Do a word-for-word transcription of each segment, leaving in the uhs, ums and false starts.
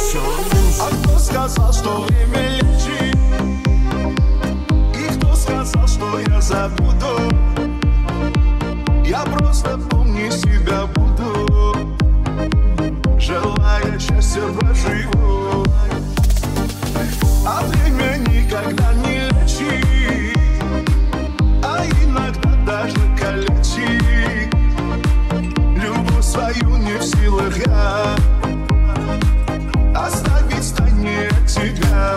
А кто сказал, что время лечит? И кто сказал, что я забуду? Я просто помню себя буду, желая счастья проживу. А время никогда не лечит, а иногда даже калечит. Любовь свою не в силах я оставить в стороне от тебя.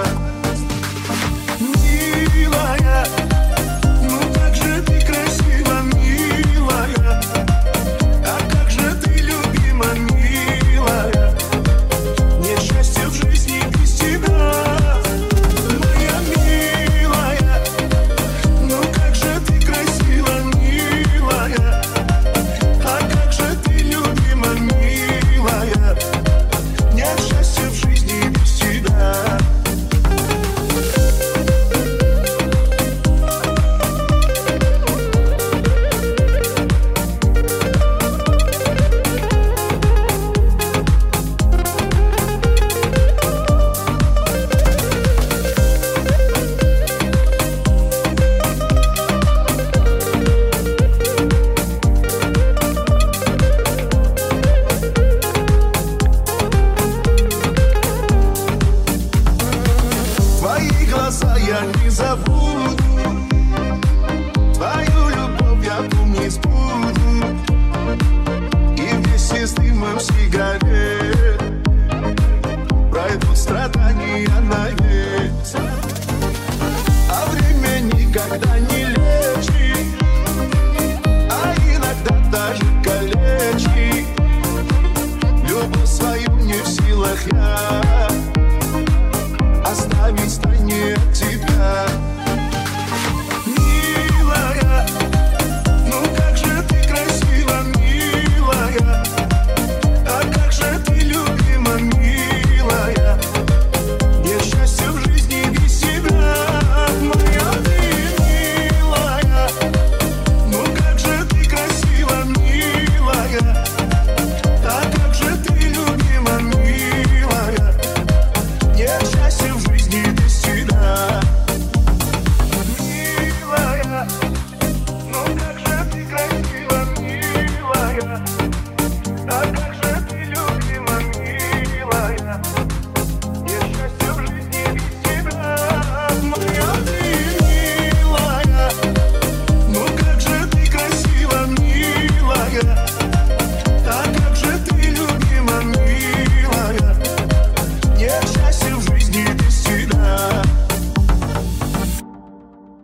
Милая, ну как же ты красива, милая, а как же ты любима, милая. Нет счастья в жизни без тебя, моя милая. Ну как же ты красива, милая, а как же ты любима, милая. Нет счастья в жизни без тебя. Твои глаза я не забуду, твою любовь я помнить буду. И вместе с дымом сигарет пройдут страдания навек. А время никогда не лечит, а иногда даже калечит. Любовь свою не в силах я